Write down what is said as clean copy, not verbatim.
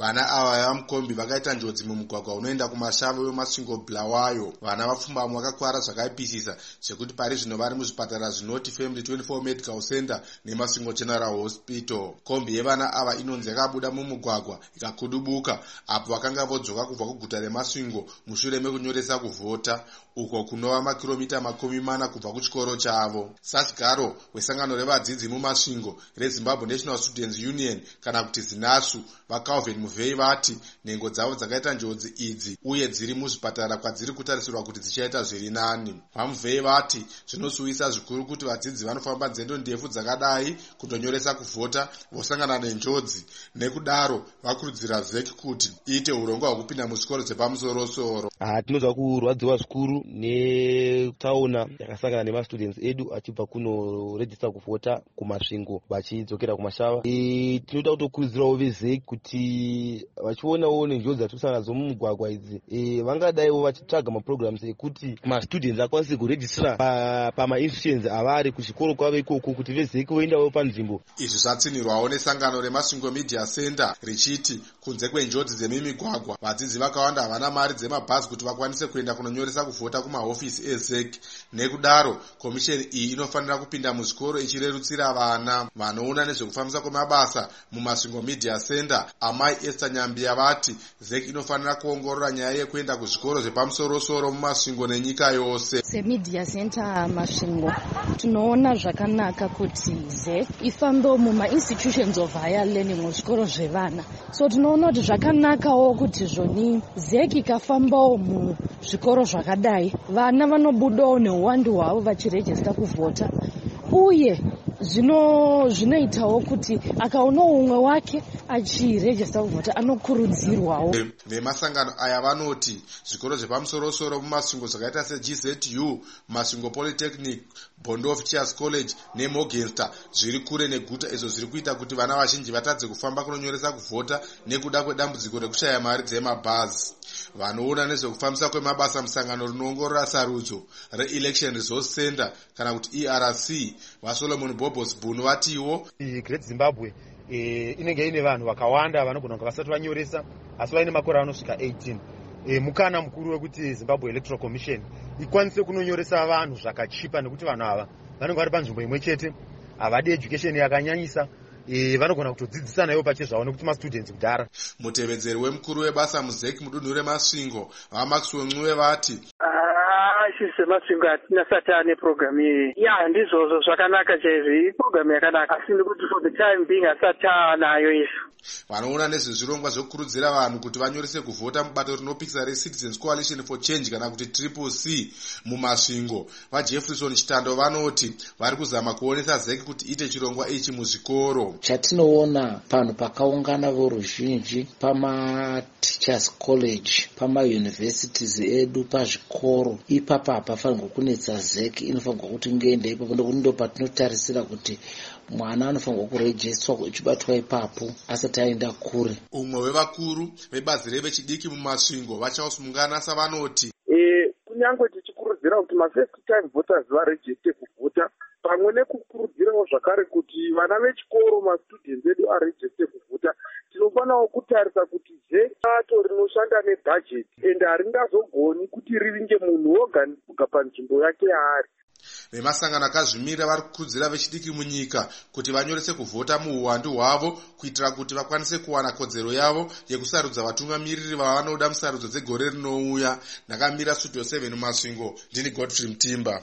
Vana ava vamukombi vakaita njodzi mumugwagwa unoenda kumashavu wemasvingo Bulawayo. Vana vapfumbamwe vakakwara zvakaipisisa zvekuti pari zvino vari muzvipatara zvinoti Family 24 Medical Center nemasvingo General Hospital. Kombi yevana ava inonzi yakabuda mumugwagwa ikakudubuka apo vakanga vodzoka kubva kuguta remasvingo mushure mekunyoresa kuvhota uko kunova makiromita 40 kubva kuchikoro chavo. Sasigaro wesangano revadzidzi mumasvingo reZimbabwe National Students Union kana kuti ZINASU vaCalvin Muvhei vati nhengo dzavo dzakaita njodzi idzi uye dziri muzvipatara kwadziri kutarisirwa kuti dzichaita zviri nani. VaMuvhei vati zvinosuwisa zvikuru kuti vadzidzi vanofamba nzendo ndefu dzakadai kundonyoresa kuvhota vosangana nenjodzi. Nekudaro vakurudzira ZEC kuti iite urongwa hwekupinda muzvikoro zvepamusoro-soro. Tinozwa kurwadziwa zvikuru netauna yakasangana nemastudents edu achibva kunorejista kuvhota kumasvingo vachidzokera kumashava. Tinoda kutokurudzirawo veZEC kuti vachionawo nenjodzi dzatinosangana nadzo mumugwagwa idzi vangadaiwo vachitsvaga maprograms ekuti mastudents akwanise kurejistira pamainstitutions avari kuchikoro kwavo ikoko kuti veZEC voendawo panzvimbo. Izvi zvatsinirwawo nesangano remasvingo Media Center richiti kunze kwenjodzi dzemimigwagwa vadzidzi vakawanda havana mari dzemabhazi kuti vakwanise kuenda kunonyoresa kuvhota kumahofisi eZEC. Nekudaro komisheni iyi inofanira kupinda muzvikoro ichirerutsira vana. Vanoona nezvekufambisa kwemabasa mumasvingo Media Center Amai Esther Nyambia vati ZEC inofanira kuongorora nyaya yekuenda kuzvikoro zvepamusoro-soro mumasvingo nenyika yose. SeMedia Center masvingo tunoona zvakanaka kuti ZEC ifambewo mumainstitutions of higher learning muzvikoro zvevana. So tunoona kuti zvakanakawo kuti zvoni ZEC ikafambawo muzvikoro zvakadai vana vanobudawo neuwandu hwavo vachirejista kuvhota uye zvinoitawo kuti akaona umwe wake achirejista kuvhota anokurudzirwawo. Vemasangano aya vanoti zvikoro zvepamusoro-soro mumasvingo zvakaita seGZU, Masvingo Polytechnic, Bondo of Teachers College neMorgenster zviri kure neguta, izvo zviri kuita kuti vana vazhinji vatadze kufamba kunonyoresa kuvhota nekuda kwedambudziko rekushaya mari dzemabhazi. Vanoona nezvekufambisa kwemabasa musangano rinoongorora sarudzo reElection Resource Center kana kuti ERC vaSolomon Bobos Bunu vatiwo Great Zimbabwe inenge ine vanhu vakawanda vanogona kunge vasati vanyoresa asi vaine makore anosvika 18. Mukana mukuru wekuti Zimbabwe Electoral Commission ikwanise kunonyoresa vanhu zvakachipa nekuti vanhu ava vanenge vari panzvimbo imwe chete, havadi education yakanyanyisa, vanogona kutodzidzisanawo pachezvavo nekuti mastudents kudhara. Mutevedzeri wemukuru webasa muZEC mudunhu remasvingo vaMaxwell Ncube vati isi semasvingo hatinasati ane program iyi. Ndizvozvo zvakanaka chaizvo, program yakanaka asi ndikuti for the time being hasati anayo isu. Vanoona nezvezvirongwa zvekukurudzira vanhu kuti vanyorese kuvhota mubato rinopikisa reCitizens Coalition for Change kana kuti CCC mumasvingo vaJefferson Chitando vanoti vari kuzama kuonesa ZEC kuti ite chirongwa ichi muzvikoro. Chatinoona panhu pakaungana voruzhinji pamaTeachers College, pamauniversities edu, pazvikoro ipapa hapafanirwa kunetsa ZEC. Inofanirwa kuti ngende ipapo ndo patinotarisira kuti mwana anofanirwa kurejistwa ichibatwa ipapo asati aenda kure. Umwe wevakuru vebazi revechidiki mumasvingo vachausungana savanoti kunyange tichikurudzira kuti ma-first time voters varejiste kuvhota pamwe nekukurudzirawo zvakare kuti vana vechikoro mastudents edu arejiste kuvhota, tinofanawo kutarisa kuti ZEC bato rinoshanda nebudget ende haringazogoni kuti rivinge munhu woga panzvimbo yake yaari. Vemasangano akazvimirira vari kukurudzira vechidiki munyika kuti vanyorese kuvhota muuwandu hwavo kuitira kuti vakwanise kuwana kodzero yavo yekusarudza vatungamiriri vavanoda musarudzo dzegore rinouya. Ndakamira Studio 7 mumasvingo, ndini Godfrey Mtimba.